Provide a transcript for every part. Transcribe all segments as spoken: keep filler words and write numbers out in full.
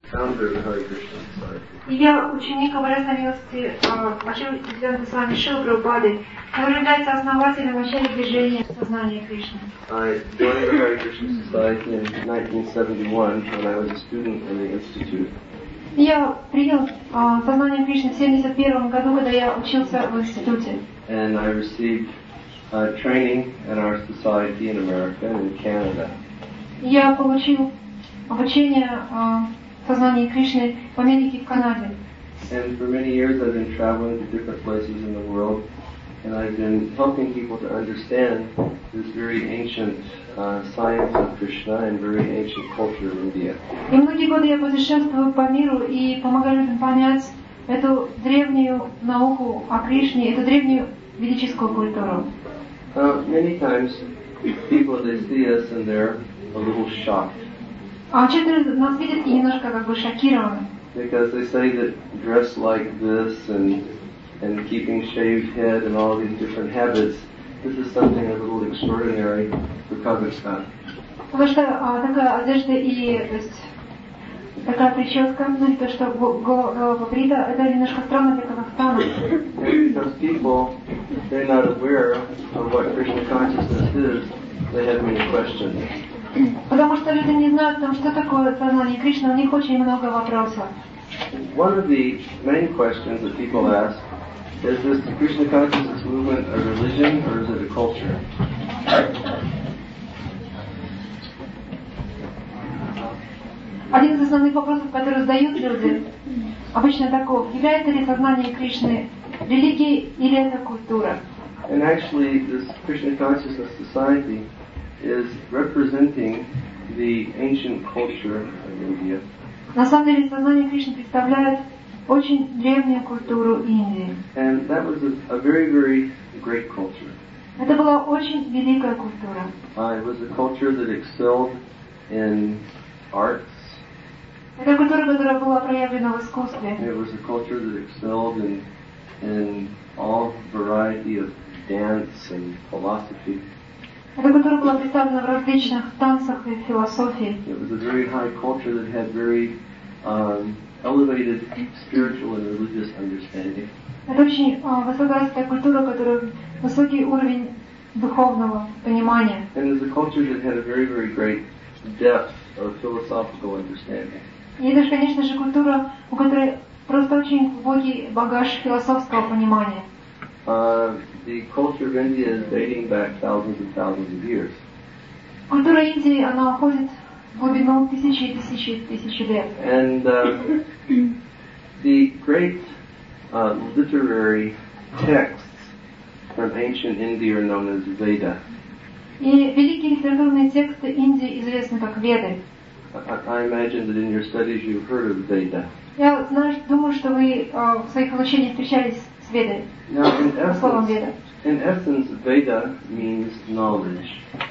founder of the Hare Krishna Society. Я ученик Образа милости, ученик с вами Шрилы Прабхупады, который является основателем вообще движения сознания Кришны. I joined the Hare Krishna Society in nineteen seventy-one when I was a student in the institute. Я принял uh, сознание Кришны в семьдесят первом году, когда я учился в институте. And I received uh, training in our society in America and in Canada. Я получил обучение uh, сознании Кришны в Америке и в Канаде. And for many years I've been traveling to different places in the world, and I've been helping people to understand this very ancient uh, science of Krishna and very ancient culture of India. И многие годы я путешествую по миру и помогаю людям понять эту древнюю науку о Кришне, эту древнюю ведическую культуру. Uh, many times people, they see us and they're a little shocked. А часто нас видят и немножко как бы шокированы. Because they say that dress like this and and keeping shaved head and all these different habits, this is something a little extraordinary for Kazakhstan. Потому что а, такая одежда и то есть, такая прическа, ну и то, что голова побрита, это немножко странно для Казахстана. Because people, they're not aware of what Krishna consciousness is, they have many questions. Потому что люди не знают, там, что такое сознание Кришны, у них очень много вопросов. One of the main questions that people ask is this Krishna consciousness movement a religion or is it a culture? Один из основных вопросов, который задают люди, обычно таков: является ли сознание Кришны религией или это культура? And actually, this Krishna Consciousness Society is representing the ancient culture of India. На самом деле, сознание Кришны представляет очень древнюю культуру Индии. And that was a, a very, very great culture. Это была очень великая культура. Uh, it was a culture that excelled in arts. Это культура, которая была проявлена в искусстве. It was a culture that excelled in in all variety of dance and philosophy. Эта культура была представлена в различных танцах и философии. It was a very high culture that had very um, elevated spiritual and religious understanding. Это очень uh, высокоразвитая культура, которая высокий уровень духовного понимания. And it was a culture that had a very, very great depth of philosophical understanding. И это же, конечно же, культура, у которой просто очень глубокий багаж философского понимания. Uh, the culture of India is dating back thousands and thousands of years. Культура Индии, она уходит в глубину тысячи и тысячи и тысячи лет. And uh, the great uh, literary texts from ancient India are known as Veda. И великие литературные тексты Индии известны как Веды. I, I imagine that in your studies you've heard of Veda. Я знаю, думаю, что вы uh, в своих обучениях встречались с Ведой. Now, in Словом essence, Веда. in essence, Veda means knowledge.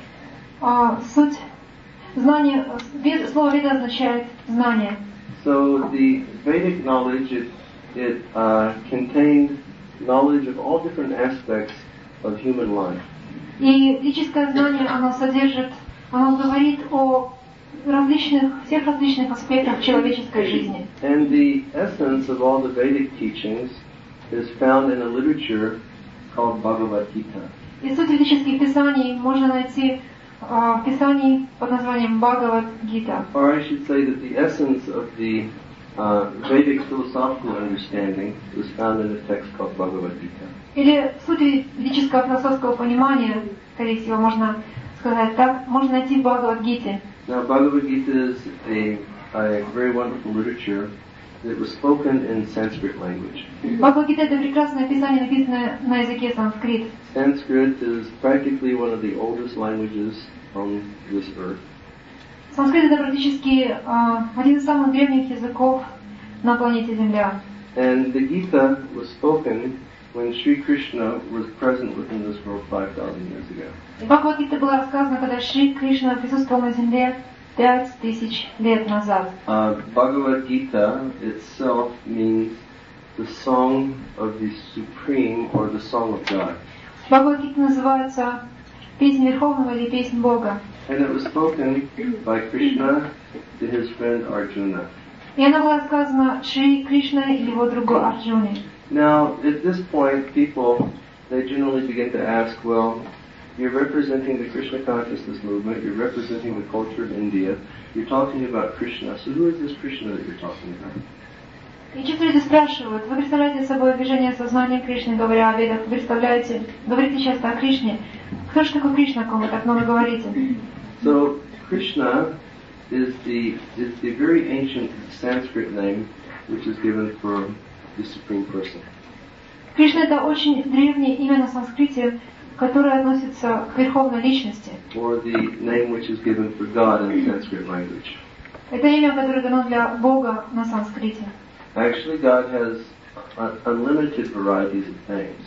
Uh, суть знания, вед, слово Веда означает знание. So the Vedic knowledge, it, it uh, contained knowledge of all different aspects of human life. И ведическое знание, оно содержит, оно говорит о различных, всех различных аспектах человеческой жизни. And the essence of all the Vedic teachings is found in a literature called Bhagavad Gita. И суть ведических писаний можно найти uh, в писании под названием Бхагавад Гита. Or I should say that the essence of the uh, Vedic philosophical understanding is found in a text called Bhagavad Gita. Или суть ведического философского понимания, скорее всего, можно сказать так, можно найти в Бхагавад Гите. Now, Bhagavad Gita is a, a very wonderful literature that was spoken in Sanskrit language. Бхагавад Гита — это прекрасное писание, написанное на языке санскрит. Sanskrit is practically one of the oldest languages on this earth. Санскрит — это практически uh, один из самых древних языков на планете Земля. And the Gita was spoken when Sri Krishna was present within this world five thousand years ago. Бхагавад Гита была рассказана, когда Шри Кришна присутствовал на Земле пять тысяч лет назад. Uh, Bhagavad Gita itself means the song of the Supreme or the song of God. Бхагавад Гита называется «Песнь Верховного» или «Песнь Бога». And it was spoken by Krishna to his friend Arjuna. И она была сказана Шри Кришна и его другу Арджуне. Now, at this point, people, they generally begin to ask, well, you're representing the Krishna consciousness movement, you're representing the culture of India, you're talking about Krishna, so who is this Krishna that you're talking about? И часто люди спрашивают, вы представляете собой движение сознания Кришны, говоря о ведах, вы представляете, говорите часто о Кришне. Кто же такой Кришна, о ком вы так много говорите? So, Krishna is the, is the very ancient Sanskrit name which is given for the Supreme Person. Кришна — это очень древнее имя на санскрите, которое относится к верховной личности. Or the name which is given for God in the Sanskrit language. Это имя, которое дано для Бога на санскрите. Actually, God has uh, unlimited varieties of names.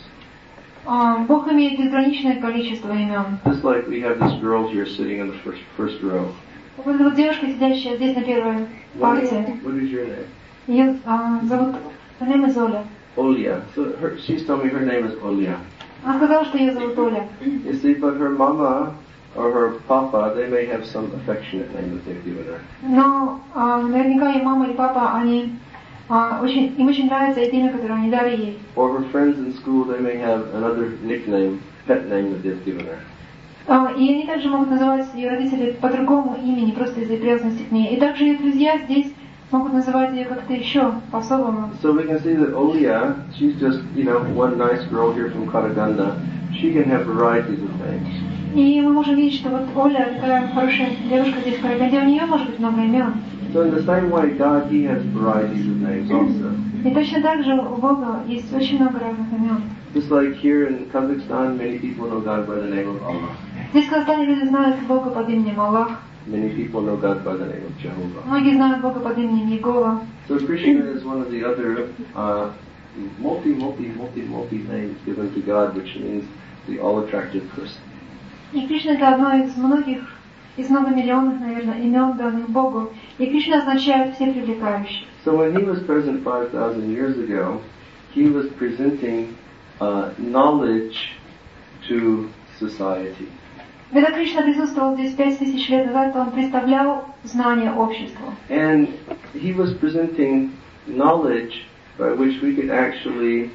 Uh, Бог имеет безграничное количество имен. Just like we have this girl here sitting in the first first row. Вот эта вот девушка, сидящая здесь на первой What is, партии, what is your name? ее uh, зовут, her name is Оля. Olya. So her, she's told me her name is Olya. Она сказала, что ее зовут Оля. You see, but her mama or her papa, they may have some affectionate name that they've given her. Но uh, наверняка ее мама или папа, они uh, очень, им очень нравится это имя, которое они дали ей. Or her friends in school, they may have another nickname, pet name that they've given her. Uh, и они также могут называть ее родители по другому имени, просто из-за привязанности к ней. И также ее друзья здесь могут называть ее как-то еще по-особому. So we can see that Olya, she's just, you know, one nice girl here from Karaganda. She can have varieties of names. И мы можем видеть, что вот Оля, такая хорошая девушка здесь в Караганде, у нее может быть много имен. So in the same way, God, He has varieties of names also. И точно так же у Бога есть очень много разных имен. Just like here in Kazakhstan, many people know God by the name of Allah. Здесь в Казахстане люди знают Бога под именем Аллах. Many people know God by the name of Jehovah. Многие знают Бога под именем Иегова. So Krishna is one of the other uh, multi, multi, multi, multi names given to God, which means the all-attractive person. И Кришна — это одно из многих, из многомиллионных, наверное, имен, данных Богу. И Кришна означает «все привлекающие». So when he was present five thousand years ago, he was presenting uh, knowledge to society. Когда Кришна присутствовал здесь пять тысяч лет назад, то он представлял знания обществу. And he was presenting knowledge by which we could actually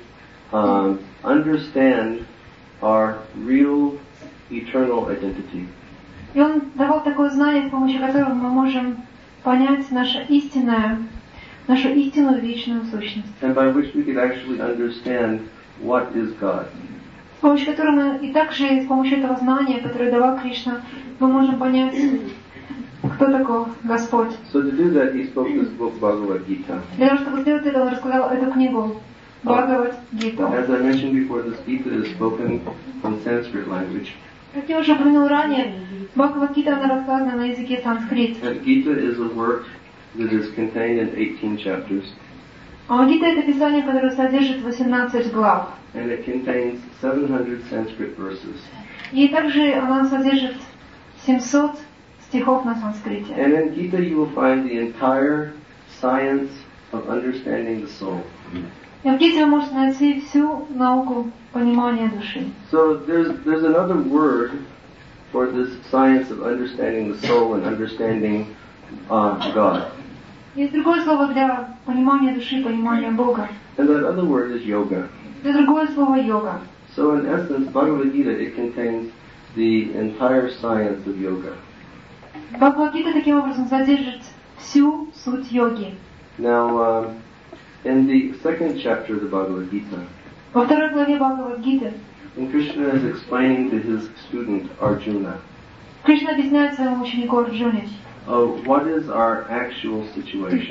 um, understand our real eternal identity. И он давал такое знание, с помощью которого мы можем понять наше истинное, нашу истинную вечную сущность. And by which we could actually understand what is God. С помощью которого мы, и также с помощью этого знания, которое давал Кришна, мы можем понять, кто такой Господь. So to do that, he spoke this book, Bhagavad Gita. Для того, чтобы сделать это, он рассказал эту книгу, Бхагавад Гиту. As I mentioned before, this Gita is spoken in Sanskrit language. Как я уже упомянул ранее, Бхагавад Гита, она рассказана на языке санскрит. And Gita is a work that is contained in eighteen chapters. А Гита — это писание, которое содержит восемнадцать глав. And it contains seven hundred Sanskrit verses. И также она содержит семьсот стихов на санскрите. And in Gita you will find the entire science of understanding the soul. И в Гите вы можете найти всю науку понимания души. So there's there's another word for this science of understanding the soul and understanding uh, God. Есть другое слово для понимания души, понимания Бога. And that other word is yoga. Это другое слово йога. So in essence, Bhagavad Gita, it contains the entire science of yoga. Бхагавад-гита таким образом содержит всю суть йоги. Now, um, in the second chapter of the Bhagavad Gita, Во второй главе Бхагавад-гиты when Krishna is explaining to his student Arjuna, Кришна объясняет своему ученику Арджуне, oh, what is our actual situation?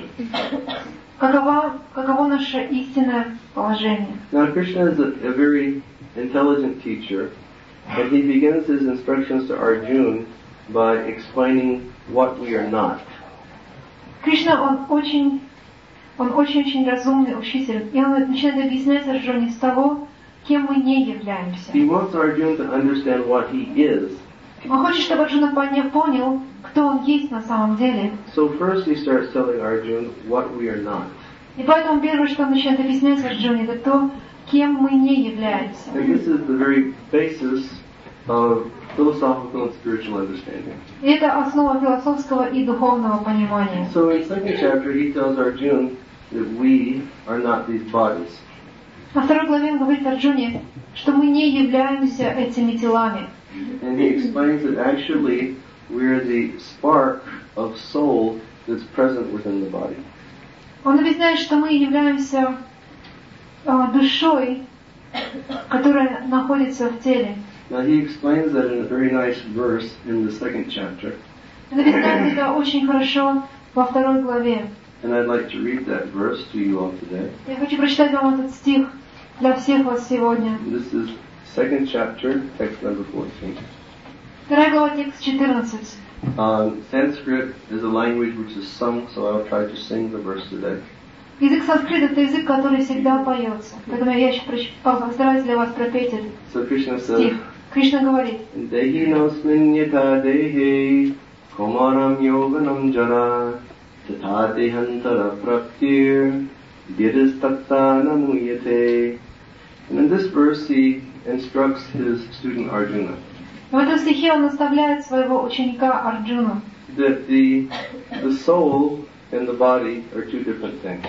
каково, каково наше истинное положение. Now, Krishna is a, a very intelligent teacher, and he begins his instructions to Arjuna by explaining what we are not. Кришна, он очень, он очень-очень разумный учитель, и он начинает объяснять Арджуне с того, кем мы не являемся. He wants Arjuna to understand what he is. Он хочет, чтобы Арджуна понял, кто он есть на самом деле. So first he starts telling Arjuna what we are not. И поэтому первое, что он начинает объяснять Арджуне, это то, кем мы не являемся. And this is the very basis of philosophical and spiritual understanding. И это основа философского и духовного понимания. So in second chapter, he tells Arjuna that we are not these bodies. Во второй главе он говорит Арджуне, что мы не являемся этими телами. And he explains that actually we're the spark of soul that's present within the body. Он объясняет, что мы являемся э, душой, которая находится в теле. Now he explains that in a very nice verse in the second chapter. Он объясняет это очень хорошо во второй главе. And I'd like to read that verse to you all today. Я хочу прочитать вам этот стих для всех вас сегодня. This is second chapter, text number fourteen. Вторая глава, текст четырнадцать. Um, Sanskrit is a language which is sung, so I'll try to sing the verse today. Язык санскрит — это язык, который всегда поется. Поэтому я еще постараюсь для вас пропеть этот So Krishna стих. says, Кришна говорит: Dehi nosmin yata dehe komaram yoganam jara tata dehantara praptir vidistatta namuyate. And in this verse he instructs his student Arjuna В этом стихе он наставляет своего ученика Арджуну, that the, the soul and the body are two different things.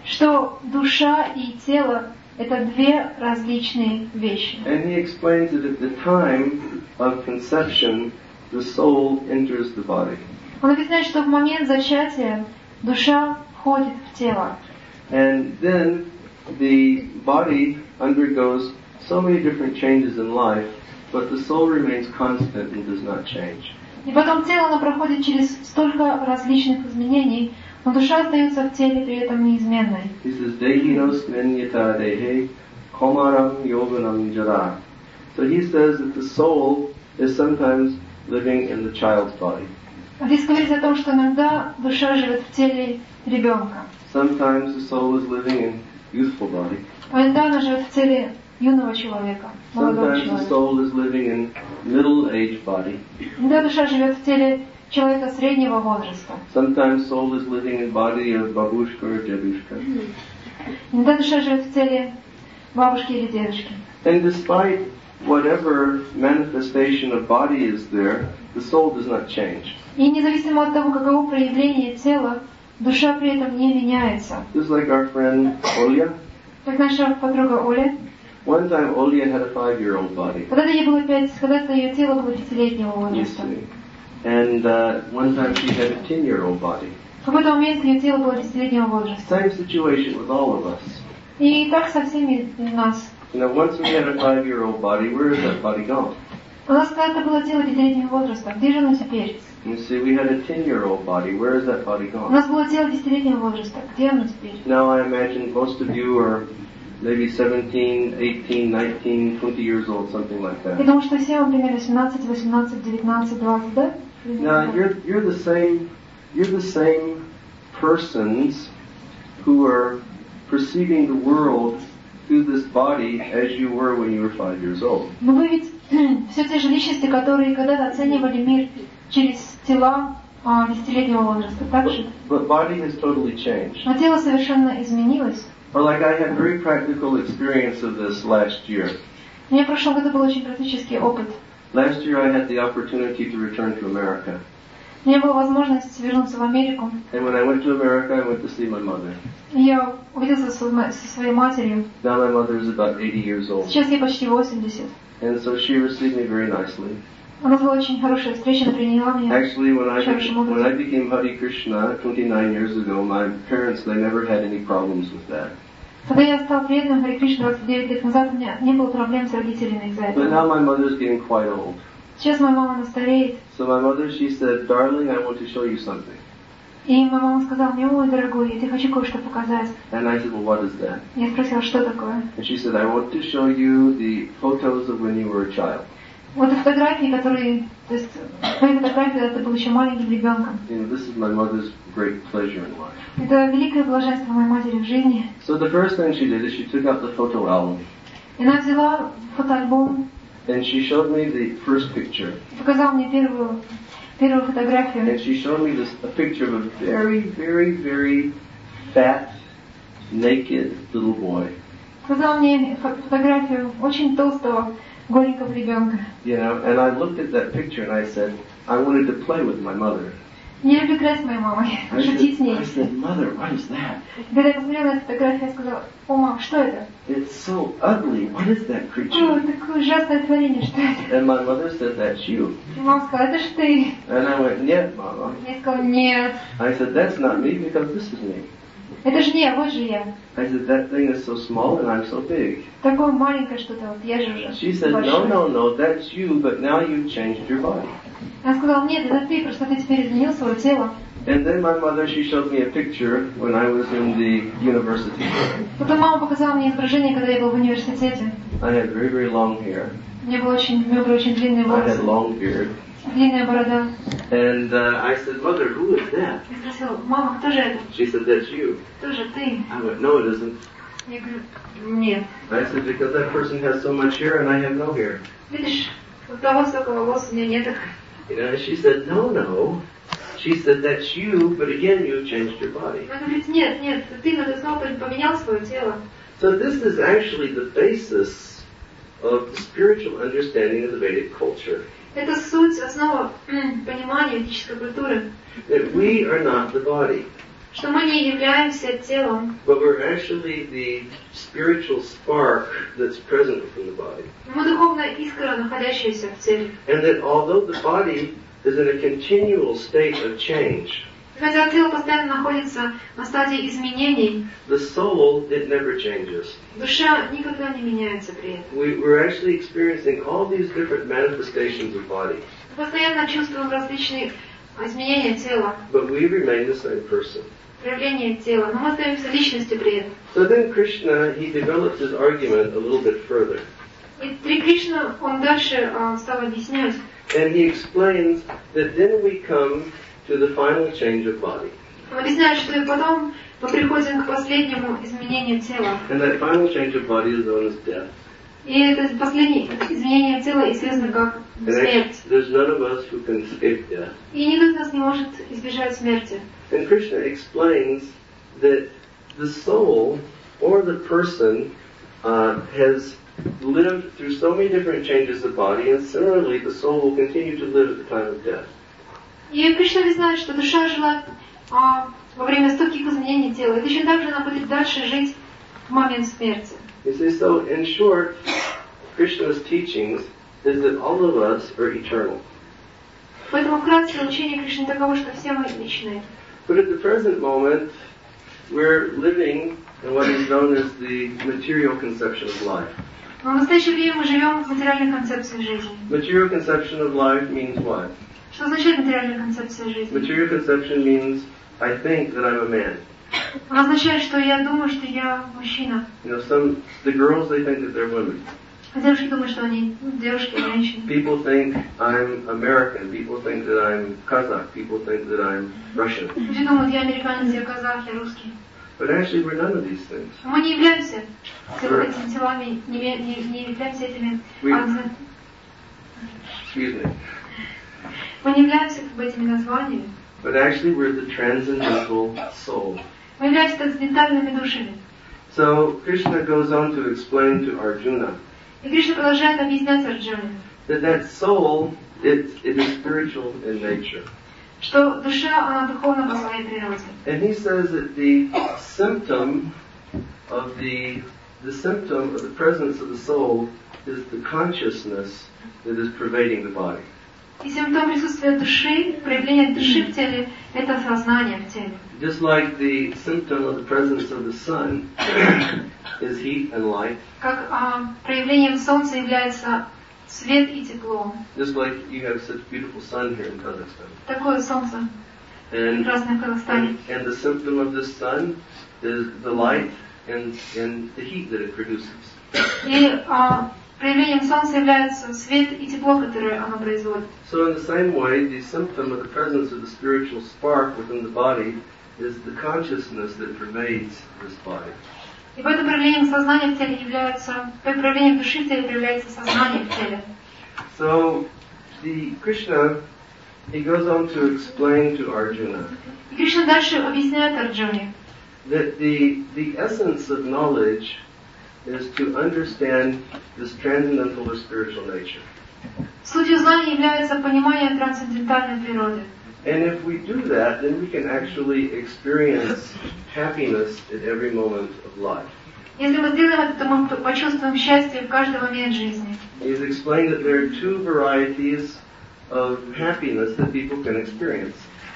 что душа и тело — это две различные вещи. And he explains that at the time of conception, the soul enters the body. Он объясняет, что в момент зачатия душа входит в тело. And then the body undergoes so many different changes in life, but the soul remains constant and does not change. И потом тело, оно проходит через столько различных изменений, но душа остается в теле при этом неизменной. He says, Dehi nosmin yata dehe komaram yoganam jara. So he says that the soul is sometimes living in the child's body. Здесь говорится о том, что иногда душа живет в теле ребенка, Sometimes the soul is living in youthful body. а иногда она живет в теле юного человека, молодого Sometimes the человека. soul is living in middle-aged body. Иногда душа живет в теле человека среднего возраста. Sometimes soul is living in body of babushka or dedushka. Иногда душа живет в теле бабушки или дедушки. And despite whatever manifestation of body is there, the soul does not change. И независимо от того, каково проявление тела, душа при этом не меняется. Just like our friend Olya. Как наша подруга Оля. One time Olya had a five-year-old body. Когда-то ей было пять, когда-то ее тело было пятилетнего возраста. And uh, one time she had a ten-year-old body. В какой-то момент ее тело было десятилетнего возраста. Same situation with all of us. И так со всеми из нас. You know, once we had a five-year-old body, where is that body gone? У нас когда-то было тело пятилетнего возраста. Где же оно теперь? You see, we had a ten-year-old body. Where is that body У gone? нас было тело десятилетнего возраста. Где оно теперь? Now I imagine most of you are maybe seventeen, eighteen, nineteen, twenty years old, something like Я that. думаю, что все вам примерно семнадцать, восемнадцать, девятнадцать, двадцать, да? Now you're you're the same you're the same persons who are perceiving the world through this body as you were when you were five years old. Но вы ведь все те же личности, которые когда-то оценивали мир через тела а, десятилетнего возраста, так же? But body has totally changed. Но тело совершенно изменилось. Or like I had very practical experience of this last year. У меня в прошлом году был очень практический опыт. Last year I had the opportunity to return to America. У меня была возможность вернуться в Америку. And when I went to America, I went to see my mother. И я увиделся со своей, со своей матерью. Now my mother is about eighty years old. Сейчас ей почти восемьдесят. And so she received me very nicely. У нас была очень хорошая встреча, она приняла меня. Actually, when I, Хорошим be- when I образом. became Hare Krishna twenty-nine years ago, my parents, they never had any problems with that. Когда я стал преданным Харе Кришне двадцать девять лет назад, у меня не было проблем с родителями из-за But этого. now my mother's getting quite old. Сейчас моя мама она стареет. So my mother, she said, darling, I want to show you something. И моя мама сказала мне: ой, дорогой, я тебе хочу кое-что показать. And I said, well, what is that? Я спросила, что такое. And she said, I want to show you the photos of when you were a child. Вот фотографии, которые, то есть, твои фотографии, когда ты был еще маленьким ребенком. You know, this is my mother's great pleasure in life. Это великое блаженство моей матери в жизни. So the first thing she did is she took out the photo album. И она взяла фотоальбом, And she showed me the first picture. показала мне первую, первую фотографию. And she showed me this, a picture of a very, very, very fat, naked little boy. Показала мне фо- фотографию очень толстого горенького ребенка. You know, and I looked at that picture and I said, I wanted to play with my mother. Не люблю играть с моей мамой, I шутить с said, ней. I said, Mother, what is that? Когда я посмотрела на эту фотографию, я сказала: о, мам, что это? It's so ugly. What is that О, creature? такое ужасное творение, что это? And my mother said, that's you. И мама сказала: это ж ты. And I went, нет, Mama. Я сказала: нет, I said, that's not me because this is me. это же не я, вот же я. I said, that thing is so small and I'm so big. Такое маленькое что-то, вот я же уже She said, no, большой. no, no, that's you, but now you've changed your body. Она сказала: нет, это ты, просто ты теперь изменил свое тело. And then my mother, she showed me a picture when I was in the university. Потом мама показала мне изображение, когда я был в университете. I had very, very long hair. У меня было очень, у меня были очень длинные I волосы, had long beard. длинная борода. And uh, I said, Mother, who is that? Я спросила: мама, кто же это? She said, that's you. Кто же ты? I went, no, it isn't. Я говорю: нет. I said, because that person has so much hair and I have no hair. Видишь, у того столько волос, у меня нет их. You know, she said, no, no. She said, that's you, but again, you've changed your body. Она говорит: нет, нет, ты, но ты снова поменял свое тело. So this is actually the basis of the spiritual understanding of the Vedic culture. Это суть, основа м, понимания ведической культуры, That we are not the body, что мы не являемся телом, but we're actually the spiritual spark that's present within the body. мы духовная искра, находящаяся в теле. And that although the body is in a continual state of change, Хотя тело постоянно находится на стадии изменений, the soul, it never changes. душа никогда не меняется при этом. We, we're actually experiencing all these different manifestations of body, Мы постоянно чувствуем различные изменения тела, but we remain the same person. проявления тела, но мы остаемся личностью при этом. So then Krishna, he develops his argument a little bit further. И Три Кришна, он дальше а, стал объяснять, And he explains that then we come to the final change of body. он объясняет, что и потом мы приходим к последнему изменению тела. And that final change of body is known as death. И это последнее изменение тела известно как And actually, смерть. there's none of us who can escape death. И никто из нас не может избежать смерти. And Krishna explains that the soul or the person uh, has lived through so many different changes of body, and similarly the soul will continue to live at the time of death. И Кришна объясняет, что душа жила а, во время стольких изменений тела, и точно так же она будет дальше жить в момент смерти. You see, so in short, Krishna's teachings is that all of us are eternal. Поэтому вкратце учение Кришны таково, что все мы вечные. But at the present moment, we're living in what is known as the material conception of life. Но в настоящее время мы живем в материальной концепции жизни. Material conception of life means what? Что означает материальная концепция жизни? Material conception means I think that I'm a man. Она означает, что я думаю, что я мужчина. You know, some the girls they think that they're women. А девушки думают, что они ну, девушки, женщины. People think I'm American. People think that I'm Kazakh. People think that I'm Russian. Люди думают: я американец, я казах, я русский. But actually, we're none of these things. Мы не являемся этими телами, не, не, не являемся этими... We- а, Excuse me. мы не являемся как бы этими названиями. But actually, we're the transcendental soul. Мы являемся трансцендентальными душами. So Krishna goes on to explain to Arjuna И Кришна продолжает объяснять Арджуне, that that soul it, it is spiritual in nature. что душа, она духовна по своей природе. And he says that the symptom of the the symptom of the presence of the soul is the consciousness that is pervading the body. И симптом присутствия души, проявление души в теле, это сознание в теле. Just like the symptom of the presence of the sun is heat and light, Как а, проявлением солнца является свет и тепло. just like you have such beautiful sun here in Kazakhstan. Такое солнце And, прекрасное в Казахстане. and, and the symptom of this sun is the light and, and the heat that it produces. И а, проявлением солнца является свет и тепло, которое оно производит. So in the same way, the symptom of the presence of the spiritual spark within the body is the consciousness that pervades this body. И поэтому проявлением сознания в теле является, проявлением души в теле проявляется сознание в теле. So the Krishna, he goes on to explain to Arjuna И Кришна дальше объясняет Арджуне, that the the essence of knowledge is to understand this transcendental or spiritual nature. Сутью знания является понимание трансцендентальной природы. And if we do that, then we can actually experience happiness at every moment of life. Если мы сделаем это, то мы почувствуем счастье в каждый момент жизни. He's explained that there are two varieties of happiness that people can experience.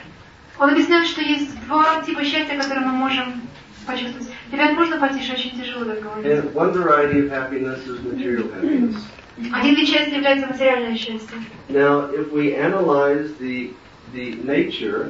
Он объясняет, что есть два типа счастья, которые мы можем почувствовать. Ребят, можно потише, очень тяжело так говорить. And one variety of happiness is material happiness. Один вид счастья является материальное счастье. Now, if we analyze the the nature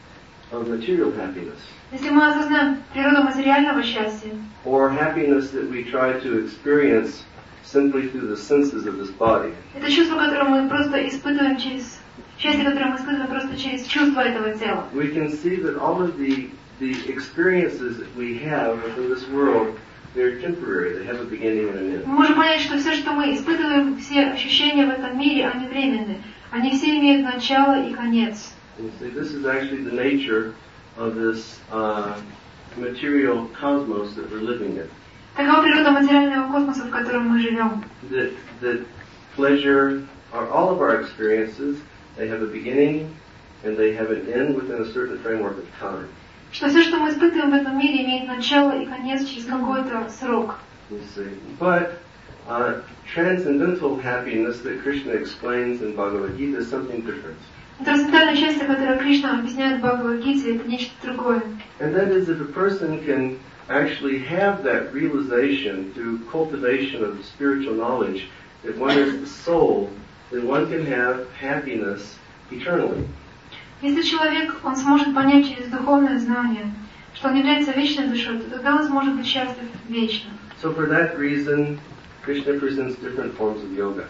of material happiness, Если мы осознаем природу материального счастья, or happiness that we try to experience simply through the senses of this body, это чувство, которое мы просто испытываем через счастье, которое мы испытываем просто через чувство этого тела. we can see that all of the the experiences that we have within this world, they're temporary. They have a beginning and an end. Мы можем понять, что все, что мы испытываем, все ощущения в этом мире, они временны. Они все имеют начало и конец. And see, this is actually the nature of this uh, material cosmos that we're living in. Такова природа материального космоса, в котором мы живем. That that pleasure, or all of our experiences, they have a beginning and they have an end within a certain framework of time. Что все, что мы испытываем в этом мире, имеет начало и конец через какой-то срок. You see, but uh, transcendental happiness that Krishna explains in Bhagavad Gita is something different. Трансцендентальное счастье, которое Кришна объясняет в Бхагавад-гите, это нечто другое. And that is if a person can actually have that realization through cultivation of spiritual knowledge that one is the soul, then one can have happiness eternally. Если человек, он сможет понять через духовное знание, что он является вечной душой, то тогда он сможет быть счастлив вечно. So for that reason, Krishna presents different forms of yoga.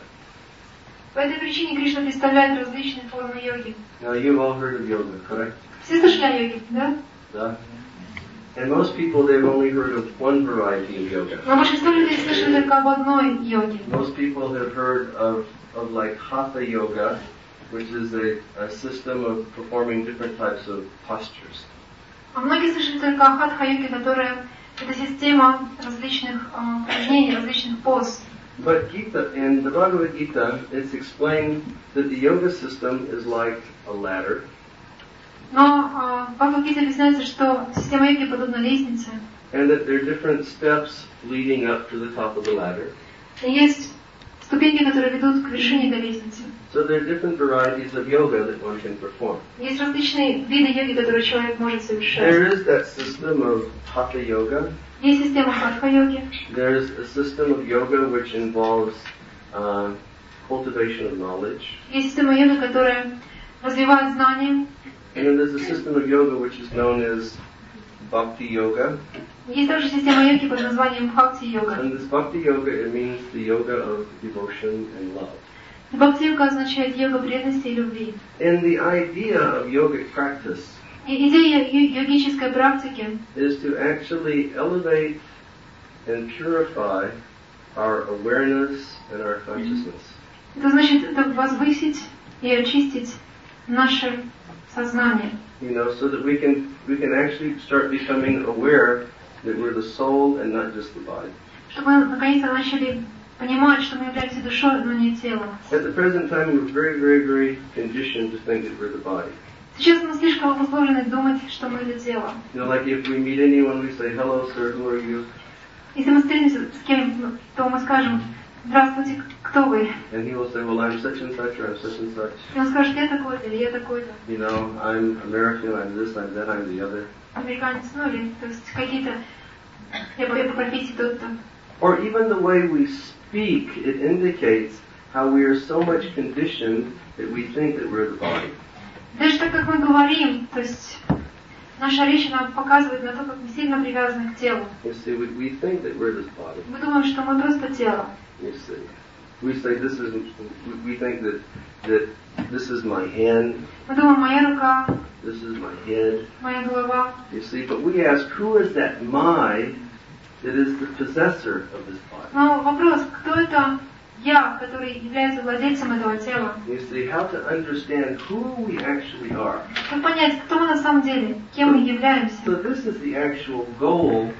По этой причине Кришна представляет различные формы йоги. Now you've all heard of yoga, correct? Все слышали о йоге, да? Yeah. And most people, they've only heard of one variety of yoga. Но большинство людей слышали только об одной йоге. Most people have heard of, of like Hatha yoga, which is a, a system of performing different types of postures. А многие слышали только о хатха-йоге, которая это система различных э, упражнений, различных поз. But Gita, in the Bhagavad Gita, it's explained that the yoga system is like a ladder. Но э, в Бхагавад-гите объясняется, что система йоги подобна лестнице. And that there are different steps leading up to the top of the ladder. И есть ступеньки, которые ведут к вершине этой лестницы. So there are different varieties of yoga that one can perform. Есть различные виды йоги, которые человек может совершать. There is that system of Hatha yoga. Есть система хатха-йоги. There's a system of yoga which involves uh, cultivation of knowledge. Есть система йоги, которая развивает знания. And then there's a system of yoga which is known as Bhakti yoga. Есть также система йоги под названием бхакти-йога. And this Bhakti yoga, it means the yoga of devotion and love. Бхакти-йога означает йога преданности и любви. And the idea of yogic practice И идея йогической практики is to actually elevate and purify our awareness and our consciousness. это значит это возвысить и очистить наше сознание. You know, so that we can we can actually start becoming aware that we're the soul and not just the body. Чтобы мы наконец-то начали понимать, что мы являемся душой, но не телом. At the present time, we're very, very, very conditioned to think that we're the body. Сейчас мы слишком обусловлены думать, что мы это тело. You know, like if we meet anyone, we say, "Hello, sir. Who are you?" Если мы встретимся с кем, то мы скажем: "Здравствуйте, кто вы?" And he will say, "Well, I'm such and such, or I'm such and such. И он скажет: "Я такой-то, или я такой-то." You know, I'm American. I'm this. I'm that. I'm the other." Американец, ну или то есть какие-то я по, я по профессии тот-то. Or even the way we speak, it indicates how we are so much conditioned that we think that we're the body. Даже так, как мы говорим, то есть наша речь, она показывает на то, как мы сильно привязаны к телу. You see, we, we think that we're this body. Мы думаем, что мы просто тело. You see, we say this is. We think that that this is my hand. Мы думаем: моя рука, This is my head. моя голова. You see, but we ask, who is that my that is the possessor of this body? Но вопрос: кто это я, который является владельцем этого тела? You see, how to understand who we actually are. Как понять, кто мы на самом деле, кем мы являемся? So this is the actual goal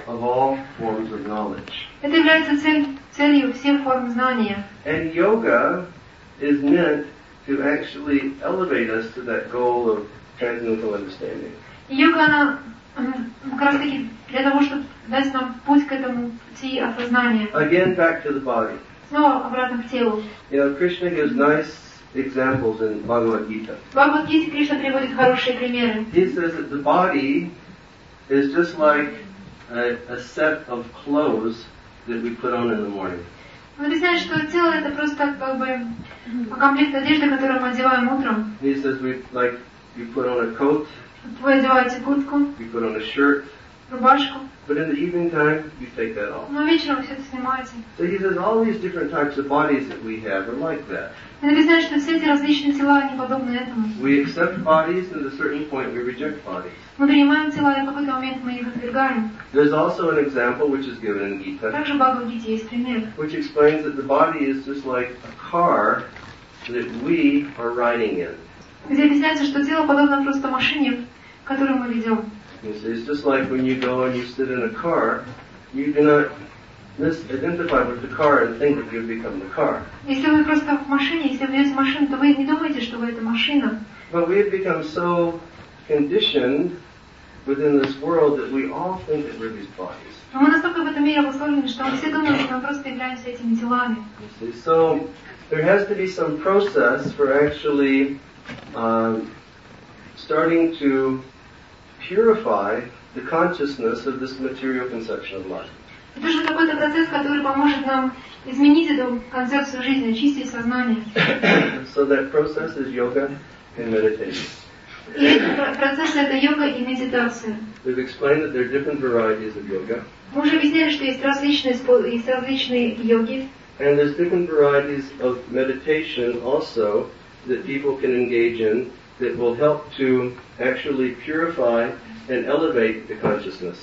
of all forms of knowledge. Это является цель, целью всех форм знания. And yoga is meant to actually elevate us to that goal of transcendental understanding. И йога, она как раз таки для того, чтобы дать нам путь к этому пути осознания. Again, back to the body. Снова обратно к телу. You know, Krishna gives nice examples in Bhagavad Gita. В Бхагавад-гите Кришна приводит хорошие примеры. He says that the body is just like a, a set of clothes that we put on in the morning. Он объясняет, что тело это просто как бы комплект одежды, который мы одеваем утром. He says we like you put on a coat, Вы одеваете куртку, you put on a shirt, рубашку, but in the evening time you take that off. но вечером вы все это снимаете. So he says all these different types of bodies that we have are like that. Он объясняет, что все эти различные тела, они подобны этому. We accept bodies, and at a certain point we reject bodies. Мы принимаем тела, и в какой-то момент мы их отвергаем. There's also an example which is given in Gita, Также в Бхагавад-гите есть пример. which explains that the body is just like a car that we are riding in. Где объясняется, что тело подобно просто машине, которую мы ведем. It's just like when you go and you sit in a car, you do not misidentify with the car and think that you've become the car. Если вы просто в машине, если вы ведете машину, то вы не думаете, что вы это машина. But we have become so conditioned within this world that we all think that we're these bodies. Но мы настолько в этом мире обусловлены, что мы все думаем, что мы просто являемся этими телами. You see, so there has to be some process for actually um, starting to purify the consciousness of this material conception of life. Это же какой-то процесс, который поможет нам изменить эту концепцию жизни, очистить сознание. So that process is yoga and meditation. И этот процесс это йога и медитация. We've explained that there are different varieties of yoga. Мы уже объясняли, что есть различные спо- есть различные йоги, And there's different varieties of meditation also that people can engage in that will help to actually purify and elevate the consciousness.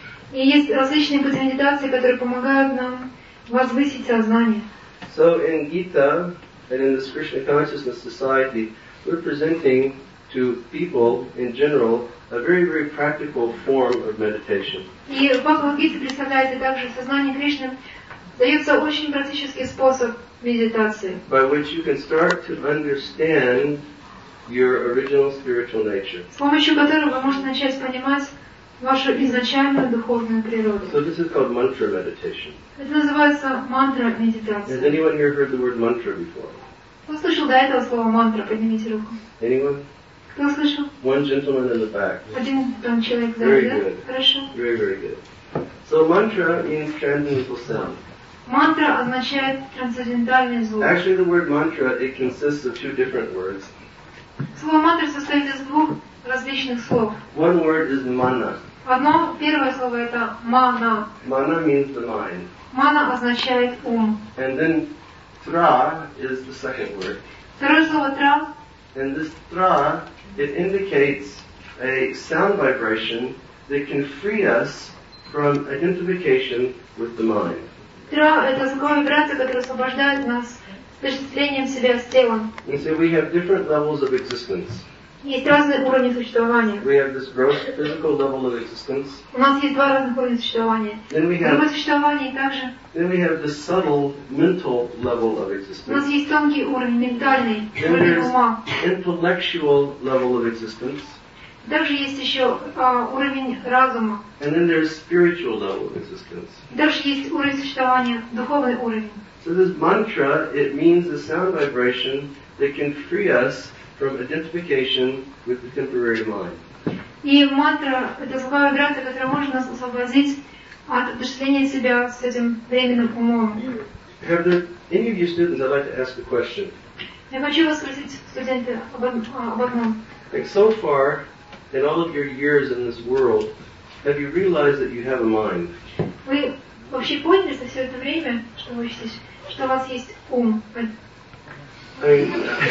и есть различные пути медитации, которые помогают нам возвысить сознание. So in Gita and in this Krishna Consciousness Society, we're presenting to people in general a very, very practical form of meditation. И в Бхагавад-гите представляется также сознание Кришны, дается очень практический способ медитации, By which you can start to understand your original spiritual nature. с помощью которого вы можете начать понимать вашу изначальную духовную природу. So this is called mantra meditation. Это называется мантра Has медитация. anyone here heard the word mantra before? Кто слышал до этого слова мантра? Поднимите руку. Anyone? Кто слышал? One gentleman in the back. Один там человек Very сзади, да? good. Хорошо. Very, very good. So mantra means transcendental sound. Мантра означает трансцендентальный звук. Actually, the word mantra, it consists of two different words. Слово мантра состоит из двух различных слов. One word is mana. Одно, первое слово это мана. Mana means the mind. Мана означает ум. And then tra is the second word. Второе слово тра. And this tra, it indicates a sound vibration that can free us from identification with the mind. Тра это звуковая вибрация, которая освобождает нас с отождествлением себя с телом. And so we have different levels of existence. Есть разные уровни существования. We have this gross physical level of existence. У нас есть два разных уровня существования. Then we Другое have существование также. then we have the subtle mental level of У нас existence. есть тонкий уровень, ментальный, Then уровень there's ума. intellectual level of existence. Также есть еще а, уровень разума. And then there's spiritual level of existence. Также есть уровень существования, духовный уровень. So this mantra, it means a sound vibration that can free us from identification with the temporary mind. И мантра – это звуковая вибрация, которая может нас освободить от отождествления себя с этим временным умом. Have there any of you students, I'd like to ask a question. Я хочу вас спросить, студенты, об од- об одном. Like so far, in all of your years in this world, have you realized that you have a mind? Вы вообще поняли за все это время, что вы учитесь, что у вас есть ум? I mean,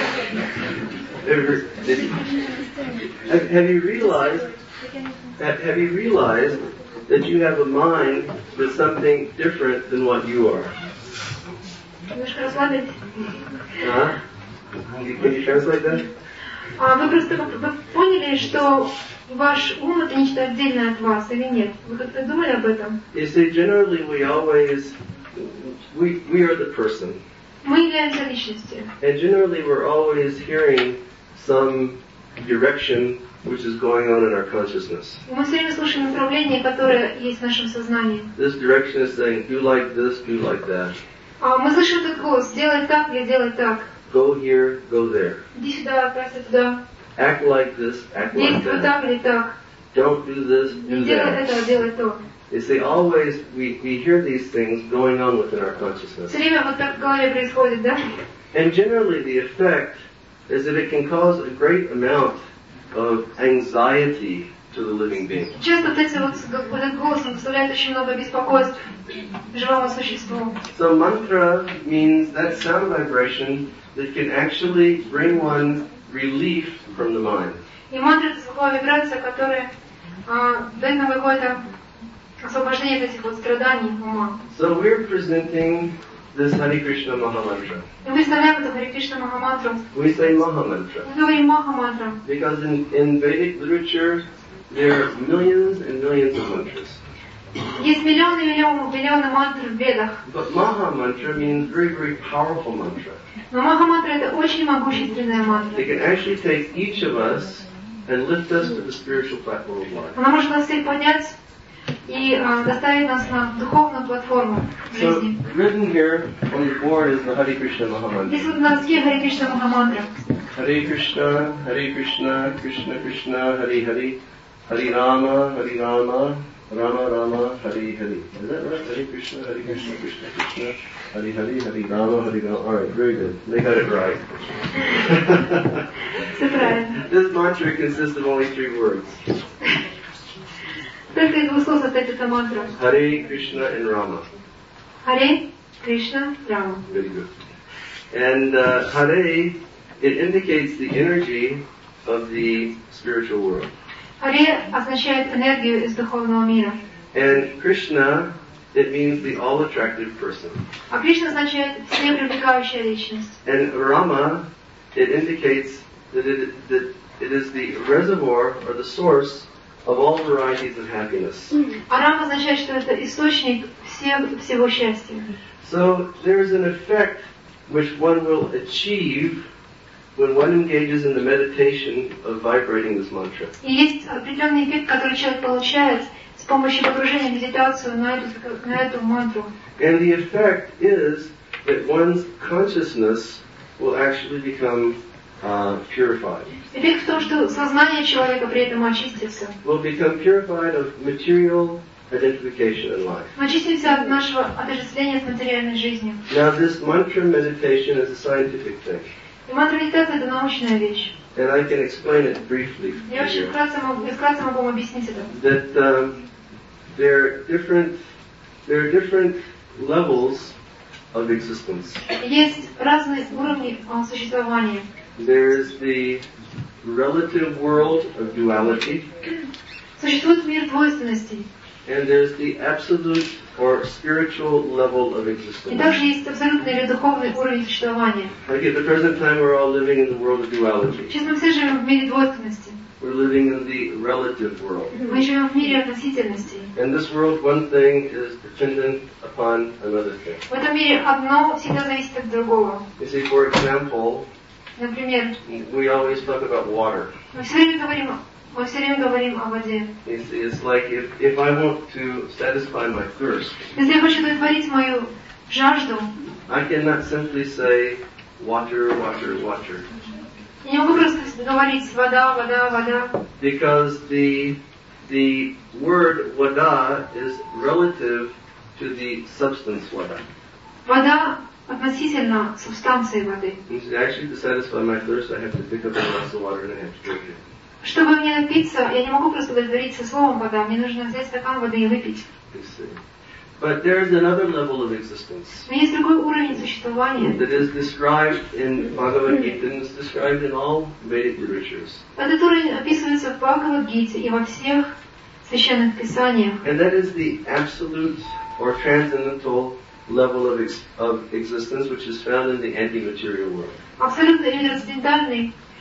have, have, have you realized have, have you realized that you have a mind that's something different than what you are? Немножко расслабились. Huh? Can you, can you translate that? А вы просто вы поняли, что Ваш ум это нечто отдельное от вас или нет? Вы как-то думали об этом? You see, generally we always, we, we are the person. Мы являемся личностью. And generally we're always hearing some direction which is going on in our consciousness. И мы все время слушаем направление, которое есть в нашем сознании. This direction is saying, do like this, do like that. А мы слышим этот голос: делай так или делай так. Go here, go there. Иди сюда, отправься туда. Act like this, act like Действуй that. так или так. Don't do this, Не do делай that. это, а делай то. You see, always we, we hear these things going on within our consciousness. Все время вот так в голове происходит, да? And generally the effect is that it can cause a great amount of anxiety to the living being. Часто вот эти вот, этот голос доставляет очень много беспокойств живому существу. So mantra means that sound vibration that can actually bring one relief from the mind. И мантра — это звуковая вибрация, которая а, дает нам какое-то освобождение от этих вот страданий ума. So we're presenting this Hare Krishna Maha Mantra. И мы представляем эту Харе Кришна Махамантру. We say Maha Mantra Мы говорим Маха-мантра. because in, in Vedic literature there are millions and millions of mantras. Есть миллионы и миллионы, миллионы мантр в Ведах. But Maha Mantra means very, very powerful mantra. Но Маха-мантра — это очень могущественная мантра. It can actually take each of us and lift us to the spiritual platform of life. Она может нас всех поднять и а, доставить нас на духовную платформу So жизни. written here on the board is the Hare Krishna Maha Mantra. Здесь вот на доске Харе Кришна Махамантра. Hare Krishna, Hare Krishna, Krishna Krishna, Hare Hare, Hare Rama, Hare Rama, Rama Rama, Hare Hare. Is that right? Hare Krishna, Hare Krishna, Krishna Krishna, Hare Hare, Hare Rama, Hare Rama. All right, very good. They got it right. Все правильно. This mantra consists of only three words. Только из двух слов состоит эта мантра. Hare Krishna and Rama. Харе Кришна Рама. Very good. And uh, Hare, it indicates the energy of the spiritual world. Харе означает энергию из духовного мира. And Krishna, it means the all-attractive person. А Кришна означает всепривлекающая личность. And Rama, it indicates that it, that it is the reservoir or the source of all varieties of happiness. А Рама означает, что это источник всех, всего счастья. So there is an effect which one will achieve when one engages in the meditation of vibrating this mantra. И есть определенный эффект, который человек получает с помощью погружения в медитацию на эту, на эту мантру. And the effect is that one's consciousness will actually become uh, purified. Эффект в том, что сознание человека при этом очистится. Will become purified of material identification in life. Мы очистимся от нашего отождествления с материальной жизнью. Now this mantra meditation is a scientific thing. И мантра медитация — это научная вещь. And I can explain it briefly Я to очень you. вкратце могу, вкратце могу вам объяснить это. That um, there are different there are different levels of existence. Есть разные уровни а, существования. There is the relative world of duality, Существует мир двойственностей. and there's the absolute or spiritual level of И existence. также есть абсолютный или духовный уровень существования. Like at the present time, we're all living in the world of duality. Сейчас мы все живем в мире двойственности. We're living in the relative world. Мы живем в мире относительностей. In this world, one thing is dependent upon another thing. В этом мире одно всегда зависит от другого. You see, for example, Например, we always talk about water. мы все время говорим, мы все время говорим о воде. You see, it's like if, if I want to satisfy my thirst, Если я хочу удовлетворить мою жажду, I cannot simply say water, water, water. я не могу просто говорить вода, вода, вода. Because the, the word vada is relative to the substance vada. Вода относительно субстанции воды. You see, actually, to satisfy my thirst, I have to pick up a glass of water and I have to drink it. Чтобы мне напиться, я не могу просто удовлетвориться словом вода, мне нужно взять стакан воды и выпить. You see. But there is another level of existence Но есть другой уровень существования. that is described in Bhagavad Gita and is described in all Vedic literatures. Этот уровень описывается в Бхагавад-гите и во всех священных писаниях. And that is the absolute or transcendental level of, ex- of existence which is found in the anti-material world. Абсолютно или трансцендентальный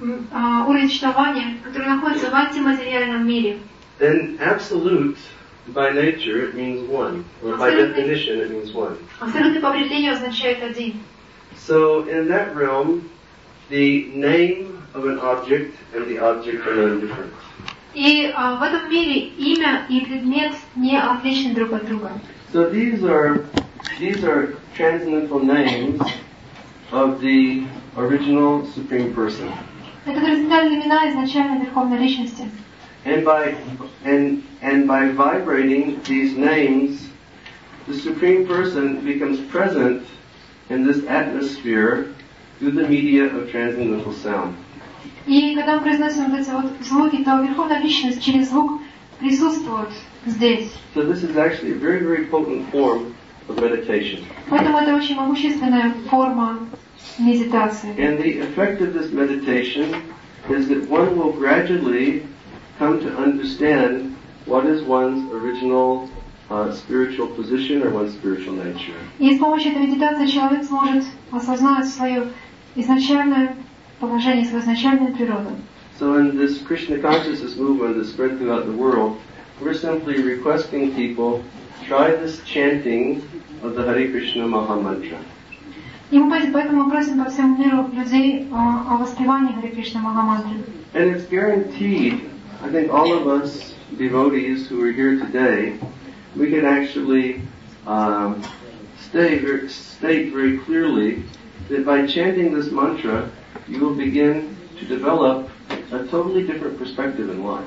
а, уровень существования, который находится в антиматериальном мире. And absolute, by nature, it means one. Or by definition, it means one. Абсолютный по определению означает один. So in that realm, the name of an object and the object are non-different. И а, в этом мире имя и предмет не отличны друг от друга. So these are these are transcendental names of the original Supreme Person. Это трансцендентальные имена изначальной Верховной Личности. And by and and by vibrating these names, the Supreme Person becomes present in this atmosphere through the media of transcendental sound. И когда мы произносим вот эти вот звуки, то Верховная Личность через звук присутствует здесь. So this is actually a very, very potent form of meditation. Поэтому это очень могущественная форма медитации. And the effect of this meditation is that one will gradually come to understand what is one's original uh, spiritual position or one's spiritual nature. И с помощью этой медитации человек сможет осознать свое изначальное положение, свою изначальную природу. So in this Krishna consciousness movement that's spread throughout the world, we're simply requesting people try this chanting of the Hare Krishna Maha Mantra. И мы поэтому просим по всему миру людей о, о воспевании Харе Кришна Махамантры. And it's guaranteed, I think all of us devotees who are here today, we can actually um, state, state very clearly that by chanting this mantra, you will begin to develop a totally different perspective in life.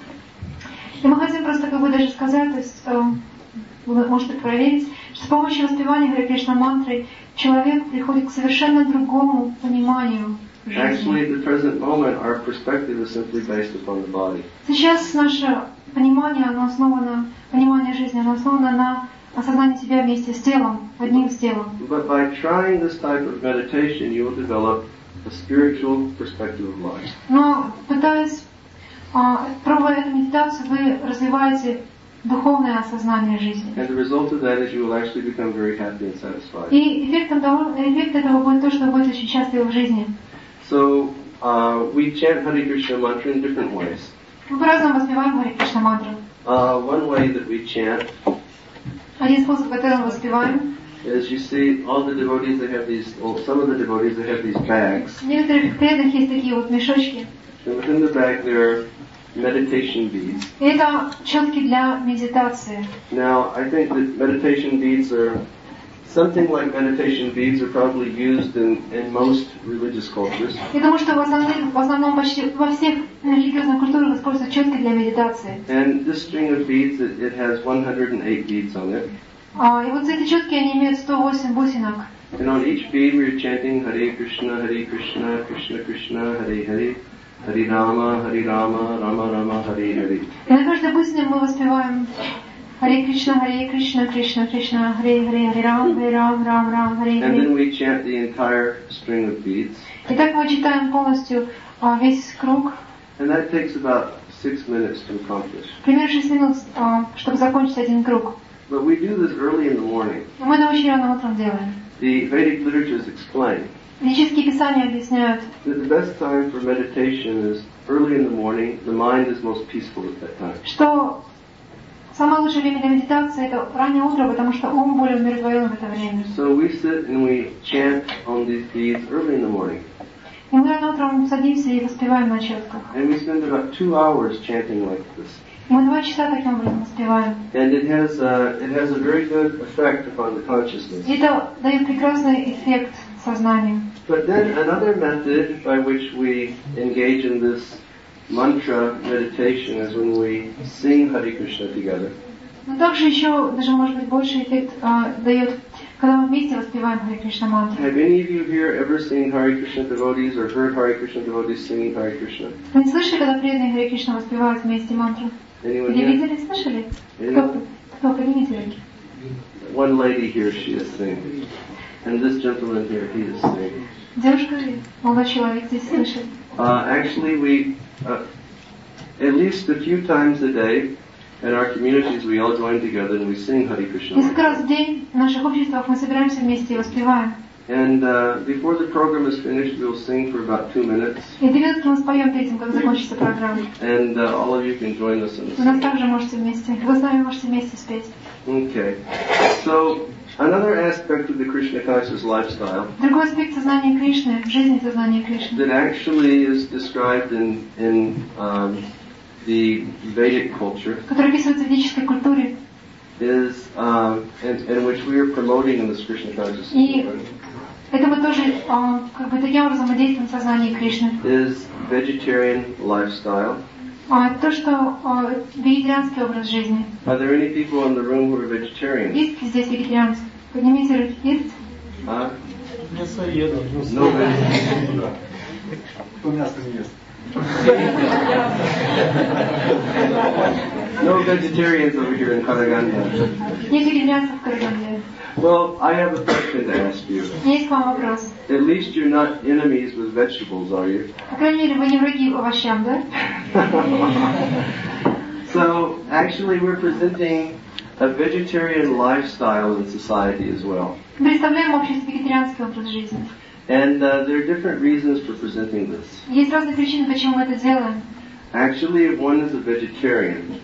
И мы хотим просто как бы даже сказать, то есть, э, вы можете проверить, что с помощью воспевания Харе Кришна мантры человек приходит к совершенно другому пониманию жизни. Actually, at the present moment, our perspective is simply based upon the body. Сейчас наше понимание, оно основано, понимание жизни, оно основано на осознании себя вместе с телом, одним с телом. But by trying this type of meditation, you will develop a spiritual perspective of life. Но пытаясь, а, пробуя эту медитацию, вы развиваете духовное осознание жизни. And the result of that is you will actually become very happy and satisfied. И эффектом того, эффект этого будет то, что вы будете очень счастливы в жизни. So uh, we chant Hare Krishna mantra in different ways. Мы по-разному воспеваем Харе Кришна мантру. Uh, one way that we chant Один способ, который мы воспеваем, is you see all the devotees, they have these, well, some of the devotees, they have these bags. у некоторых преданных есть такие вот мешочки. And within the bag there are meditation beads. И это четки для медитации. Now, I think that meditation beads are, something like meditation beads are probably used in, in most religious cultures. Я думаю, что в основном, в основном почти во всех религиозных культурах используют четки для медитации. And this string of beads, it, it has one hundred eight beads on it. А, и вот эти четки, они имеют сто восемь бусинок. And on each bead we're chanting Hare Krishna, Hare Krishna, Krishna Krishna, Hare Hare, Hare Rama, Hare Rama, Rama Rama, Hare Hare. И на каждой бусине мы воспеваем Харе Кришна, Харе Кришна, Кришна Кришна, Харе Харе, Харе Рам, Харе Рам, Рам Рам, Харе And then Харе. we chant the entire string of beads. И так мы читаем полностью а, весь круг. And that takes about six minutes to accomplish. Примерно шесть минут, а, чтобы закончить один круг. But we do this early in the morning. И мы это очень рано утром делаем. The Vedic literatures explain Ведические писания объясняют, that the best time for meditation is early in the morning. The mind is most peaceful at that time. что самое лучшее время для медитации — это раннее утро, потому что ум более умиротворен в это время. So we sit and we chant on these beads early in the morning. И мы рано утром садимся и воспеваем на четках. And we spend about two hours chanting like this. Мы два часа таким образом воспеваем. And it has, uh, it has a very good effect upon the consciousness. И это дает прекрасный эффект сознанию. But then another method by which we engage in this mantra meditation is when we sing Hare Krishna together. Но также еще, даже может быть, больший эффект а, дает, когда мы вместе воспеваем Харе Кришна мантру. Have any of you here ever seen Hare Krishna devotees or heard Hare Krishna devotees singing Hare Krishna? Вы не слышали, когда преданные Харе Кришна воспевают вместе мантру? Anyone Или here? видели, слышали? Кто, Anyone? кто, поднимите руки. One lady here, she is singing. And this gentleman here, he is singing. Девушка, молодой человек здесь слышит. Uh, actually, we, uh, at least a few times a day, in our communities, we all join together and we sing Hare Krishna. Несколько раз в день в наших обществах мы собираемся вместе и воспеваем. And uh, before the program is finished, we'll sing for about two minutes. И две минутки мы споем перед тем, как закончится программа. And uh, all of you can join us in the Вы нас singing. также можете вместе, вы с нами можете вместе спеть. Okay. So, another aspect of the Krishna conscious lifestyle Другой аспект сознания Кришны, жизни сознания Кришны, that actually is described in, in um, the Vedic culture который описывается в ведической культуре, is, uh, and, and which we are promoting in this Krishna conscious И- movement, это мы тоже э, как бы таким образом мы действуем в сознании Кришны. is vegetarian lifestyle. А, то, что э, вегетарианский образ жизни. Are there any people in the room who are vegetarians? Есть ли здесь вегетарианцы? Поднимите руки. Есть? Huh? Мясоеда. No vegetarians. Кто мясо не ест? No vegetarians over here in Karaganda. Нет вегетарианцев в Караганде. Well, I have a question to ask you. У меня есть к вам вопрос. At least you're not enemies with vegetables, are you? По крайней мере, вы не враги овощам, да? So, actually, we're presenting a vegetarian lifestyle in society as well. Мы представляем в обществе вегетарианский образ жизни. And uh, there are different reasons for presenting this. Есть разные причины, почему мы это делаем. Actually, if one is a vegetarian,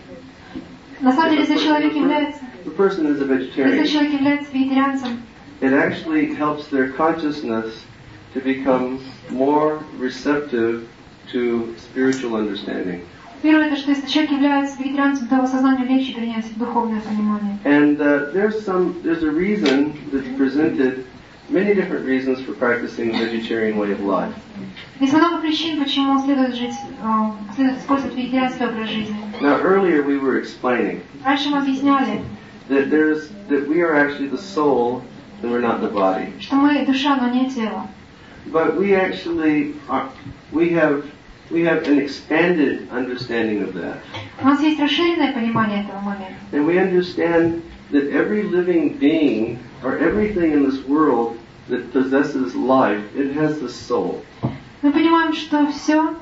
На самом деле, if если a, человек per- является, if a person is a если vegetarian, человек является вегетарианцем, it actually helps their consciousness to become more receptive to spiritual understanding. первое, это что если человек является вегетарианцем, то его сознанию легче принять духовное понимание. And uh, there's some, there's a reason that's presented, many different reasons for practicing a vegetarian way of life. Есть много причин, почему следует жить, э, следует использовать вегетарианский образ жизни. Now earlier we were explaining Раньше мы объясняли, that there's, that we are actually the soul and we're not the body. что мы душа, но не тело. But we actually are, we have, we have an expanded understanding of that. У нас есть расширенное понимание этого момента. And we understand that every living being, or everything in this world that possesses life, it has a soul. Мы понимаем, что все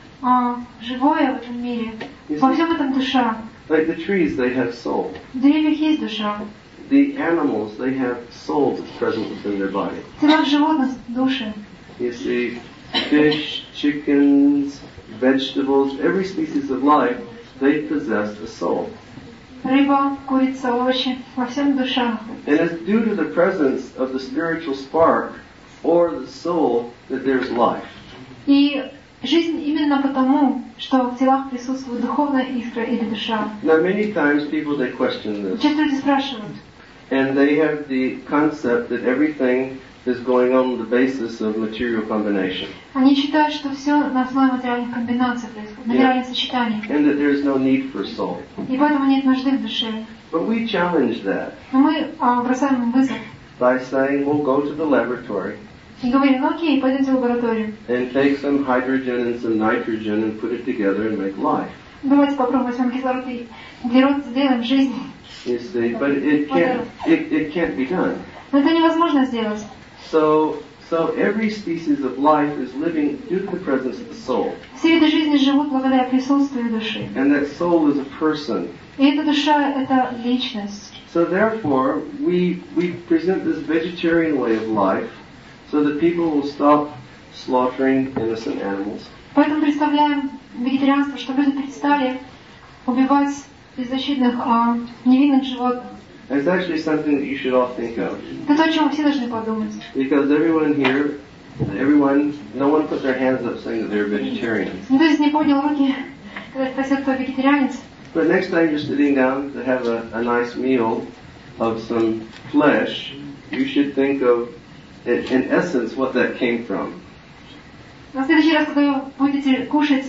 живое в этом мире, во всем этом душа. Like the trees, they have soul. В деревьях есть душа. The animals, they have souls that's present within their body. В телах животных души. You see, fish, chickens, vegetables, every species of life, they possess a soul. Рыба, курица, овощи, во всем душа. And it's due to the presence of the spiritual spark or the soul that there's life. И жизнь именно потому, что в телах присутствует духовная искра или душа. Now, many times people, they question this. Часто люди спрашивают, And they have the concept that everything is going on the basis of material combination. они считают, что все на основе материальных комбинаций происходит, материальных сочетаний. And that there's no need for soul. И поэтому нет нужды в душе. But we challenge that Но мы а, бросаем им вызов by saying, we'll go to the laboratory и говорим, ну окей, пойдемте в лабораторию. and take some hydrogen and some nitrogen and put it together and make life. Давайте попробуем, возьмем кислород и углерод, сделаем жизнь. You see, but it can't, it, it can't be done. Но это невозможно сделать. So, so every species of life is living due to the presence of the soul. Все виды жизни живут благодаря присутствию души. And that soul is a person. И эта душа — это личность. So therefore, we, we present this vegetarian way of life so that people will stop slaughtering innocent animals. Поэтому представляем вегетарианство, чтобы люди перестали убивать беззащитных, а, невинных животных. It's actually something that you should all think of. Это то, о чем мы все должны подумать. Because everyone here, everyone, no one put their hands up saying that they're vegetarians. Никто здесь не поднял руки, когда спросил, кто вегетарианец. But next time you're sitting down to have a, a nice meal of some flesh, you should think of, in, in essence, what that came from. На следующий раз, когда вы будете кушать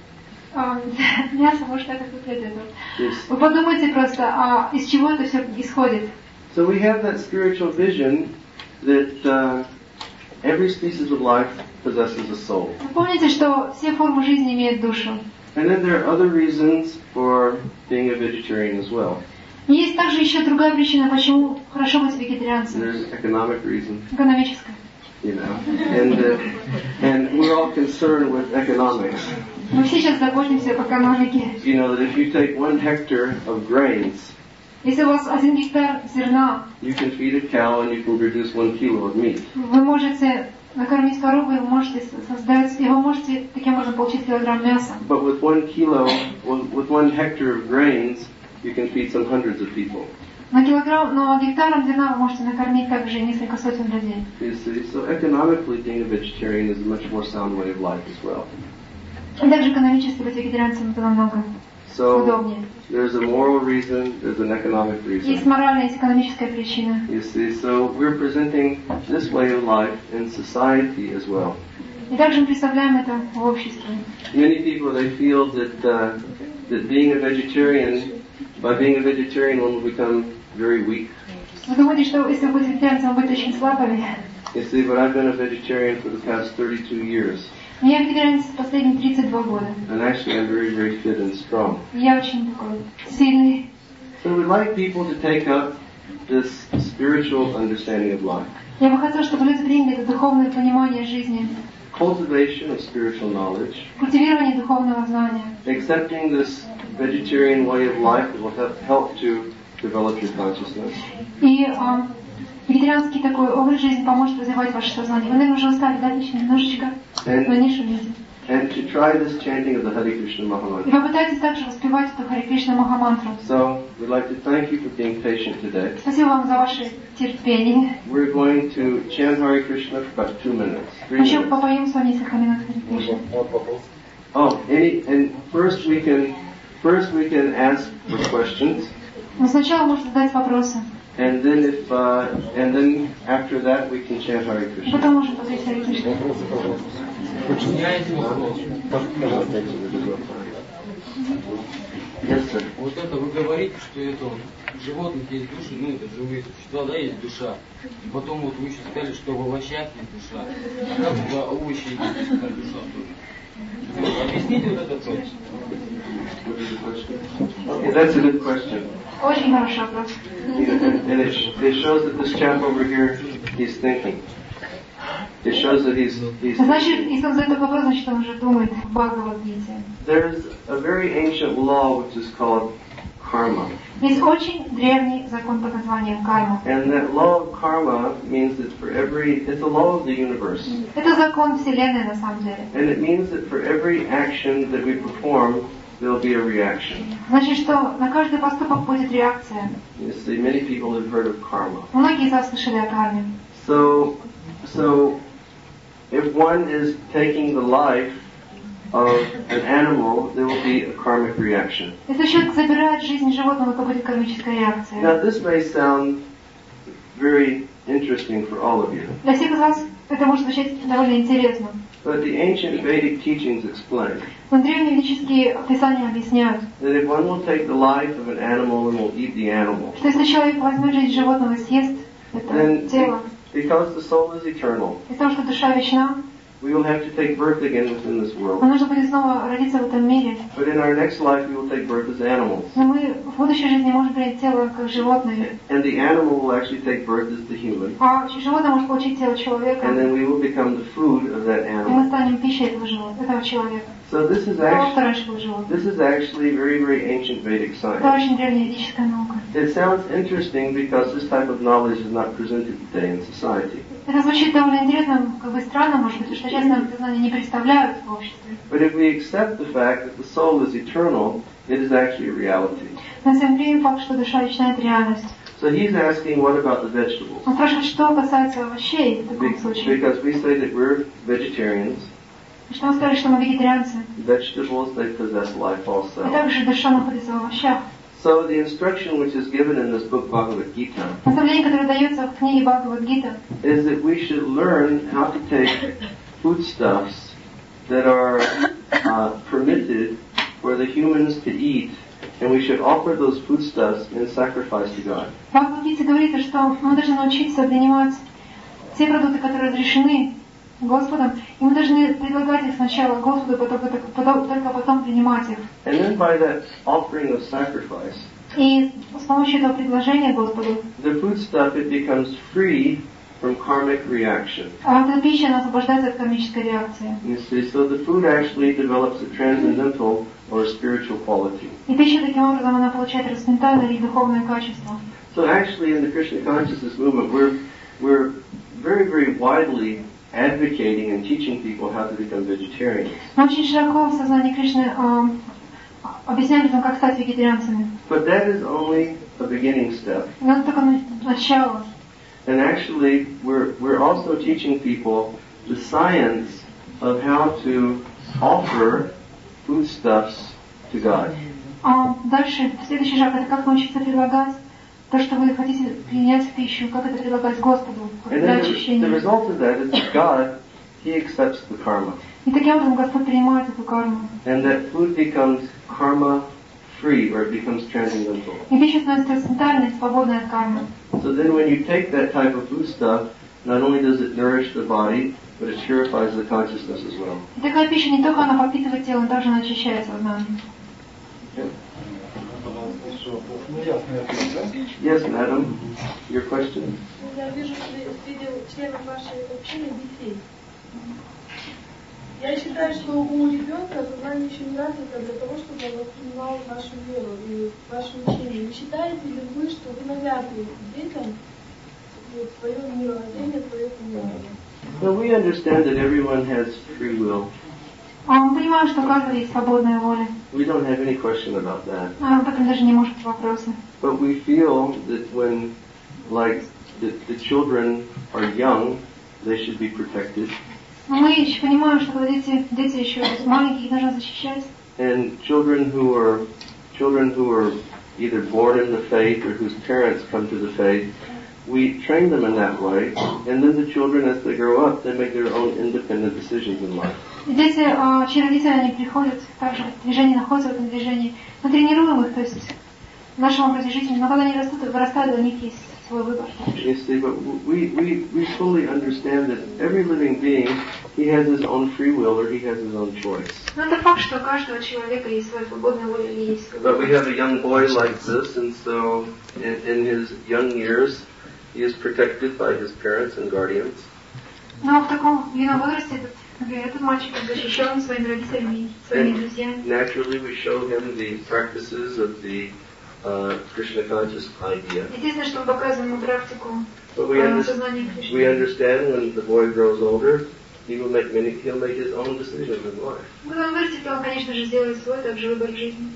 а, мясо, может, так и выглядит. Yes. Вы подумайте просто, а из чего это все исходит. So we have that spiritual vision that uh, every species of life possesses a soul. Вы помните, что все формы жизни имеют душу. And then there are other reasons for being a vegetarian as well. И есть также еще другая причина, почему хорошо быть вегетарианцем. There's economic reason, Экономическая. you know, and uh, and we're all concerned with economics. Мы все сейчас заботимся об экономике. You know that if you take one hectare of grains Если у вас один гектар зерна, you can feed a cow and you can produce one kilo of meat. вы можете накормить корову, и вы можете создать, и вы можете таким образом получить килограмм мяса. But with one kilo, with one hectare of grains, you can feed some hundreds of people. На килограмм, но гектаром зерна вы можете накормить также несколько сотен людей. You see, so economically, being a vegetarian is a much more sound way of life as well. И также экономически быть вегетарианцем это намного So удобнее. there's a moral reason, there's an economic Есть reason. моральная, есть экономическая причина. You see, so we're presenting this way of life in society as well. И также мы представляем это в обществе. Many people, they feel that uh, that being a vegetarian, by being a vegetarian, one will become very weak. Вы думаете, что если вы будете вегетарианцем, вы будете очень слабыми? You see, but I've been a vegetarian for the past thirty-two years, Я вегетарианец последние тридцать два года. and actually I'm very, very fit and strong. Я очень такой сильный. So we'd like people to take up this spiritual understanding of life, Я бы хотела, чтобы люди приняли это духовное понимание жизни, cultivation of spiritual knowledge, культивирование духовного знания, accepting this vegetarian way of life that will help, help to develop your consciousness. и а, вегетарианский такой образ жизни поможет развивать ваше сознание. Вы, наверное, уже устали, да, еще немножечко, но не шумите. And to try this chanting of the Hare Krishna И Mahamantra. попытайтесь также воспевать эту Харе Кришна Махамантру. So, we'd like to thank you for being patient today. Спасибо вам за ваше терпение. We're going to chant Hare Krishna for about two minutes, three Еще minutes. попоем с вами несколько минут Харе Кришна. Oh, any, and first we can, first we can ask for questions, Но сначала можно задать вопросы, and then if, uh, and then after that we can chant Hare и Krishna. потом можно попеть Харе Кришна. Yes, sir. Вот это вы говорите, что это вот, у животных есть души, ну это живые существа, да, есть душа. И потом вот вы еще сказали, что в овощах есть душа. А как в овощи есть такая душа тоже? Вот, объясните вот этот вопрос. Okay, that's a good question. Очень хороший вопрос. And it, it shows that this chap over here, he's thinking. It shows that he's, he's Значит, если он задает такой вопрос, значит, он уже думает в Бхагавад-гите. There's a very ancient law which is called karma. Есть очень древний закон под названием карма. And that law of karma means that for every, it's a law of the universe. Это закон Вселенной на самом деле. And it means that for every action that we perform, there'll be a reaction. Значит, что на каждый поступок будет реакция. You see, many people have heard of karma. Многие из вас слышали о карме. So, so, if one is taking the life of an animal, there will be a karmic reaction. Если человек забирает жизнь животного, то будет кармическая реакция. Now, this may sound very interesting for all of you, Для всех из вас это может звучать довольно интересно. but the ancient Vedic teachings explain Но древние ведические писания объясняют, that if one will take the life of an animal and will eat the animal, что если человек возьмет жизнь животного и съест это then тело, because the soul is eternal, из-за того, что душа вечна, we will have to take birth again within this world. нам нужно будет снова родиться в этом мире. But in our next life, we will take birth as animals. Но мы в будущей жизни можем принять тело как животное, And the animal will actually take birth as the human. а животное может получить тело человека, And then we will become the food of that и мы animal. станем пищей этого животного, этого человека. So this is Того, actually, что раньше был животным. this is actually very, very ancient Vedic Это science. очень древняя ведическая наука. It sounds interesting because this type of knowledge is not presented today in society. Это звучит довольно интересно, как бы странно, может быть, потому что сейчас нам это знание не представляют в обществе. But if we accept the fact that the soul is eternal, it is actually a reality. Но если мы примем факт, что душа вечна, это реальность. So he's asking, what about the vegetables? Он спрашивает, что касается овощей в таком Be- случае. Because we say that we're vegetarians. Что мы сказали, что мы вегетарианцы. Vegetables, they possess life И also. также душа находится в овощах. So the instruction which is given in this book, Bhagavad Gita, Наставление, которое дается в книге Бхагавад-гита, is that we should learn how to take foodstuffs that are uh, permitted for the humans to eat, and we should offer those foodstuffs in sacrifice to God. в Бхагавад-гите говорится, что мы должны научиться принимать те продукты, которые разрешены Господом, и мы должны предлагать их сначала Господу, потом, потом, только потом принимать их. And then by that offering of sacrifice, И с помощью этого предложения Господу the foodstuff, it becomes free from karmic reaction. А эта пища она освобождается от кармической реакции. You see, so the food actually develops a transcendental or a spiritual quality. И пища таким образом она получает трансцендентальное или духовное качество. So actually in the Krishna consciousness movement, we're, we're very, very widely advocating and teaching people how to become vegetarians. Мы очень широко в сознании Кришны э, объясняем людям, как стать вегетарианцами. But that is only a beginning step. Но это только начало. And actually, we're, we're also teaching people the science of how to offer foodstuffs to God. А дальше, следующий шаг, это как научиться предлагать то, что вы хотите принять в пищу, как это предлагать Господу And для then the, the очищения. result of that is that God, He accepts the karma. И таким образом Господь принимает эту карму. And that food becomes karma-free, or it becomes transcendental. И пища становится трансцендентальной, свободной от кармы. So then when you take that type of food stuff, not only does it nourish the body, but it purifies the consciousness as well. И такая пища не только она подпитывает тело, но также она очищает сознание. Okay. Ну, ясный ответ, да? Yes, madam. Your question? Я вижу среди членов вашей общины детей. Я считаю, что у ребенка сознание еще не развито для того, чтобы он воспринимал вашу веру и ваше учение. Не считаете ли вы, что вы навязываете детям свое мировоззрение, свое понимание? Well, we understand that everyone has free will. А мы понимаем, что у каждого есть свободная воля. We don't have any question about that. А об этом даже не может быть вопроса. But we feel that when, like, the, the children are young, they should be protected. Но мы еще понимаем, что когда дети, дети еще маленькие, их нужно защищать. And children who are children who are either born in the faith or whose parents come to the faith, we train them in that way, and then the children, as they grow up, they make their own independent decisions in life. Дети, чьи родители, они приходят также в движении, находятся в этом движении. Мы тренируем их, то есть в нашем образе жизни, но когда они растут, вырастают, у них есть свой выбор. You see, but we, we, we fully understand that every living being, he has his own free will or he has his own choice. Но это факт, что у каждого человека есть своя свободная воля или есть свой But выбор. we have a young boy like this, and so in, in his young years, he is protected by his parents and guardians. Но в таком юном возрасте, например, этот мальчик защищен своими родителями, своими друзьями. Naturally, we show him the practices of the uh, Krishna conscious idea. Единственное, что мы показываем ему практику But we, under- сознания we Кришны. understand when the boy grows older, he will make many. He'll make his own decisions in life. Когда он вырастет, он, конечно же, сделает свой также выбор в жизни.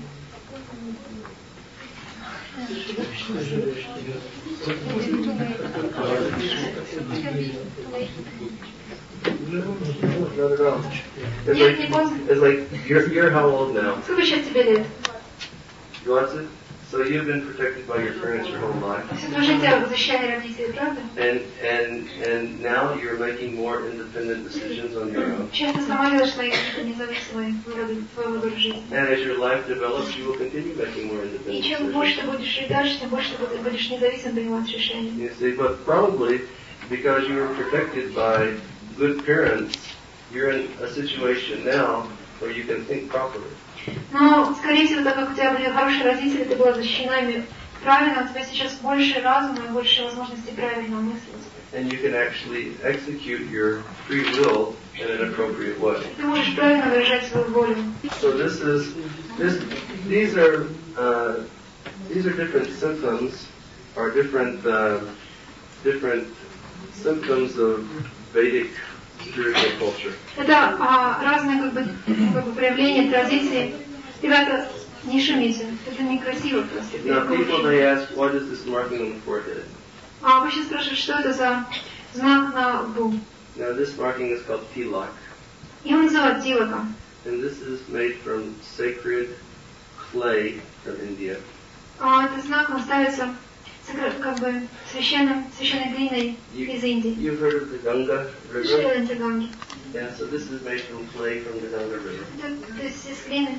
Not at all. It's like, it's like you're, you're how old now? Сколько сейчас тебе лет? You want it? So you've been protected by your parents your whole life, Всю твою жизнь тебя защищали родители, правда? and and and now you're making more independent decisions on your own. Сейчас ты сама делаешь свои независимые выборы, свой выбор в жизни. And as your life develops, you will continue making more И independent чем больше decisions. ты будешь жить дальше, тем больше ты будешь независим принимать решения. You see, but probably because you were protected by good parents, you're in a situation now where you can think properly. Но, скорее всего, так как у тебя были хорошие родители, ты была защищена ими правильно, у тебя сейчас больше разума и больше возможностей правильно мыслить. And you can actually execute your free will in an appropriate way. Ты можешь правильно выражать свою волю. So this is this. These are uh, these are different symptoms, or different uh, different symptoms of Vedic spiritual culture. Это а, разные как бы, как бы проявления традиций. Ребята, не шумите, это некрасиво просто. Now people they ask, what is this marking on the forehead? А обычно спрашивают, что это за знак на лбу. Now this marking is called tilak, Его называют тилака. and this is made from sacred clay from India. А этот знак он ставится как бы священным, священной глиной из Индии. You've heard of the Ganga River? Шри-Ланки. Yeah, so this is made from clay from the Ganga River. Это, то есть из глины